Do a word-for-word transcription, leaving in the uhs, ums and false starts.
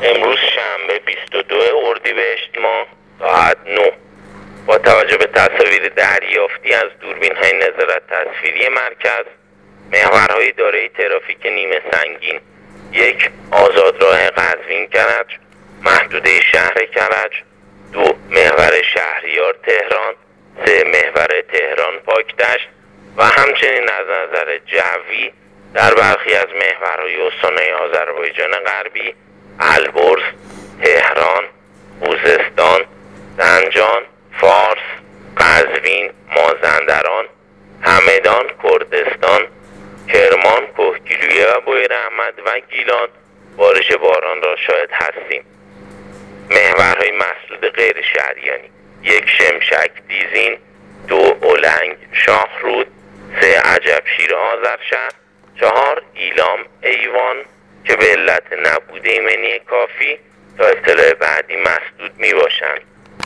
امروز شنبه بیست و دو اردیبهشت ماه ساعت نه با توجه به تصاویر دریافتی از دوربین‌های نظارت تصویری مرکز، محورهای دارای ترافیک نیمه سنگین: یک، آزادراه قزوین کرج، محدوده شهر کرج. دو، محور شهریار تهران. سه، محور تهران پاکدشت و همچنین از نظر جوی در برخی از محورهای استانهای آذربایجان غربی، البرز، تهران، خوزستان، زنجان، فارس، قزوین، مازندران، همدان، کردستان، کرمان، کهگیلویه و بویراحمد و گیلان بارش باران را شاهد هستیم. محورهای مسدود غیر شهریانی: یک، شمشک دیزین. دو، اولنگ شاهرود. سه، عجبشیر آذرشهر. چهار، ایلام ایوان که به علت نبود ایمنی کافی تا اطلاع بعدی مسدود می باشند.